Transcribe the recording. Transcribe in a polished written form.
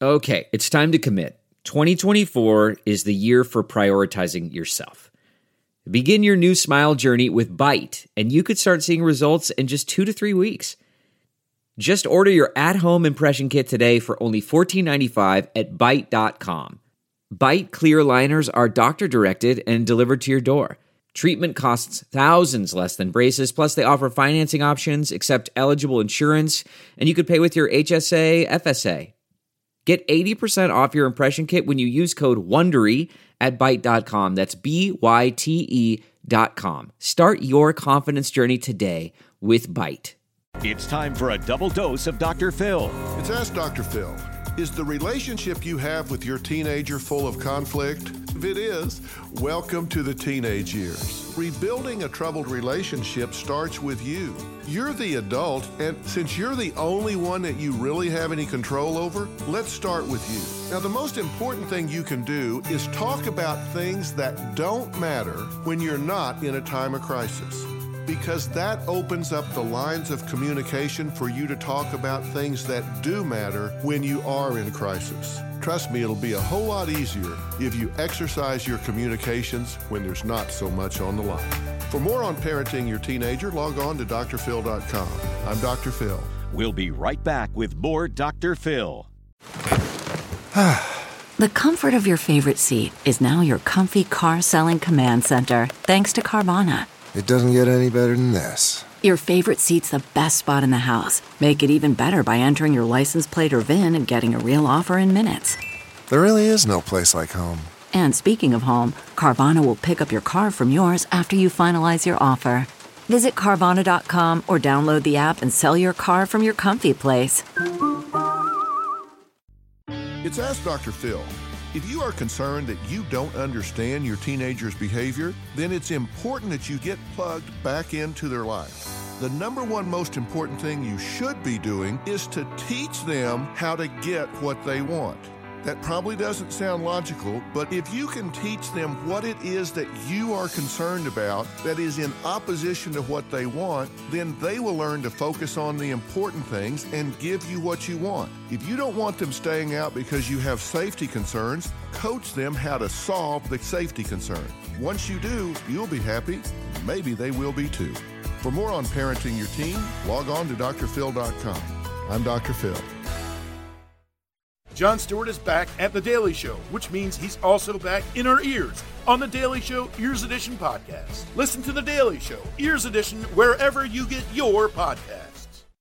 Okay, it's time to commit. 2024 is the year for prioritizing yourself. Begin your new smile journey with Byte, and you could start seeing results in just 2 to 3 weeks. Just order your at-home impression kit today for only $14.95 at Byte.com. Byte clear liners are doctor-directed and delivered to your door. Treatment costs thousands less than braces, plus they offer financing options, accept eligible insurance, and you could pay with your HSA, FSA. Get 80% off your impression kit when you use code WONDERY at Byte.com. That's BYTE.com. Start your confidence journey today with Byte. It's time for a double dose of Dr. Phil. It's Ask Dr. Phil. Is the relationship you have with your teenager full of conflict? If it is, welcome to the teenage years. Rebuilding a troubled relationship starts with you. You're the adult, and since you're the only one that you really have any control over, let's start with you. Now, the most important thing you can do is talk about things that don't matter when you're not in a time of crisis, because that opens up the lines of communication for you to talk about things that do matter when you are in crisis. Trust me, it'll be a whole lot easier if you exercise your communications when there's not so much on the line. For more on parenting your teenager, log on to drphil.com. I'm Dr. Phil. We'll be right back with more Dr. Phil. The comfort of your favorite seat is now your comfy car selling command center, thanks to Carvana. It doesn't get any better than this. Your favorite seat's the best spot in the house. Make it even better by entering your license plate or VIN and getting a real offer in minutes. There really is no place like home. And speaking of home, Carvana will pick up your car from yours after you finalize your offer. Visit Carvana.com or download the app and sell your car from your comfy place. It's Ask Dr. Phil. If you are concerned that you don't understand your teenager's behavior, then it's important that you get plugged back into their life. The number one most important thing you should be doing is to teach them how to get what they want. That probably doesn't sound logical, but if you can teach them what it is that you are concerned about that is in opposition to what they want, then they will learn to focus on the important things and give you what you want. If you don't want them staying out because you have safety concerns, coach them how to solve the safety concern. Once you do, you'll be happy. Maybe they will be too. For more on parenting your teen, log on to drphil.com. I'm Dr. Phil. Jon Stewart is back at The Daily Show, which means he's also back in our ears on The Daily Show Ears Edition podcast. Listen to The Daily Show Ears Edition wherever you get your podcast.